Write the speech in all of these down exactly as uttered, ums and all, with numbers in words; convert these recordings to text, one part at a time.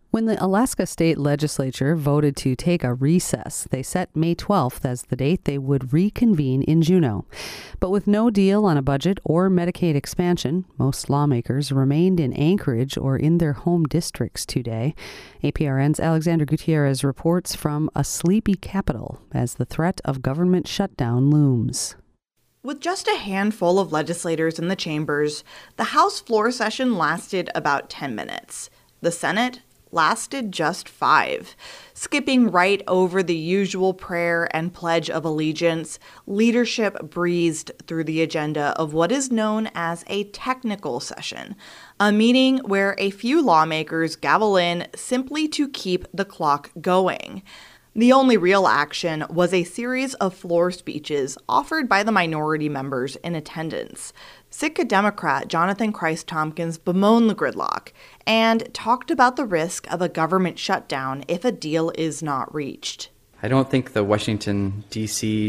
When the Alaska State Legislature voted to take a recess, they set May twelfth as the date they would reconvene in Juneau. But with no deal on a budget or Medicaid expansion, most lawmakers remained in Anchorage or in their home districts today. A P R N's Alexandra Gutierrez reports from a sleepy capital as the threat of government shutdown looms. With just a handful of legislators in the chambers, the House floor session lasted about ten minutes. The Senate lasted just five. Skipping right over the usual prayer and pledge of allegiance, leadership breezed through the agenda of what is known as a technical session, a meeting where a few lawmakers gavel in simply to keep the clock going. The only real action was a series of floor speeches offered by the minority members in attendance. Sitka Democrat Jonathan Christ-Tompkins bemoaned the gridlock and talked about the risk of a government shutdown if a deal is not reached. I don't think the Washington, D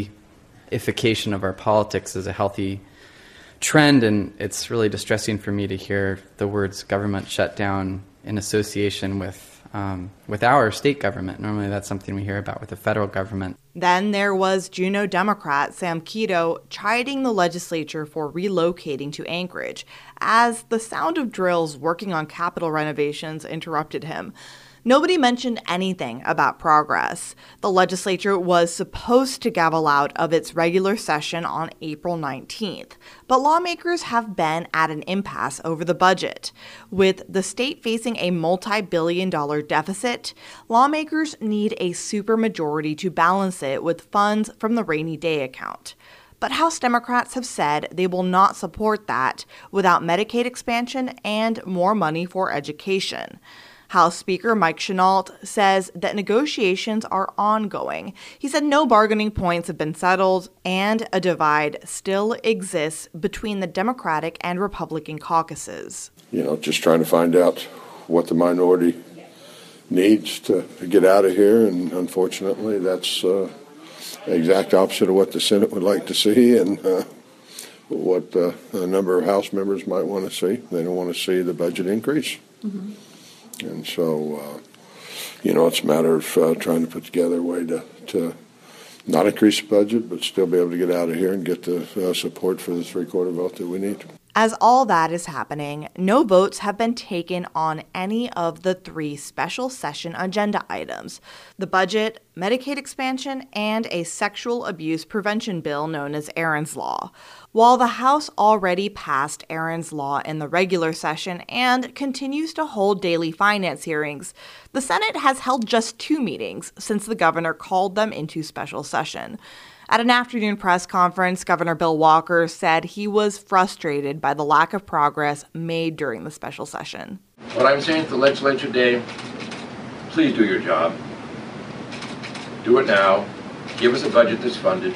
C-ification of our politics is a healthy trend, and it's really distressing for me to hear the words government shutdown in association with Um, with our state government. Normally that's something we hear about with the federal government. Then there was Juneau Democrat Sam Kito chiding the legislature for relocating to Anchorage as the sound of drills working on Capitol renovations interrupted him. Nobody mentioned anything about progress. The legislature was supposed to gavel out of its regular session on April nineteenth, but lawmakers have been at an impasse over the budget. With the state facing a multi-billion dollar deficit, lawmakers need a supermajority to balance it with funds from the rainy day account. But House Democrats have said they will not support that without Medicaid expansion and more money for education. House Speaker Mike Chenault says that negotiations are ongoing. He said no bargaining points have been settled and a divide still exists between the Democratic and Republican caucuses. You know, just trying to find out what the minority needs to get out of here, and unfortunately that's uh, the exact opposite of what the Senate would like to see and uh, what uh, a number of House members might want to see. They don't want to see the budget increase. Mm-hmm. And so, uh, you know, it's a matter of uh, trying to put together a way to, to not increase the budget, but still be able to get out of here and get the uh, support for the three-quarter vote that we need. As all that is happening, no votes have been taken on any of the three special session agenda items: the budget, Medicaid expansion, and a sexual abuse prevention bill known as Aaron's Law. While the House already passed Aaron's Law in the regular session and continues to hold daily finance hearings, the Senate has held just two meetings since the governor called them into special session. At an afternoon press conference, Governor Bill Walker said he was frustrated by the lack of progress made during the special session. What I'm saying to the legislature today, please do your job. Do it now. Give us a budget that's funded.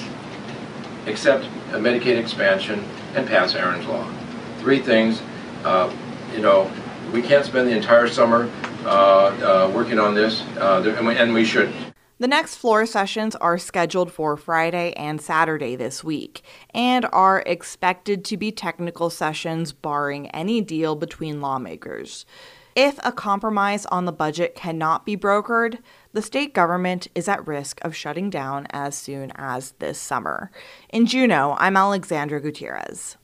Accept a Medicaid expansion and pass Aaron's Law. Three things. Uh, you know, we can't spend the entire summer uh, uh, working on this, uh, and, we, and we shouldn't. The next floor sessions are scheduled for Friday and Saturday this week and are expected to be technical sessions barring any deal between lawmakers. If a compromise on the budget cannot be brokered, the state government is at risk of shutting down as soon as this summer. In Juneau, I'm Alexandra Gutierrez.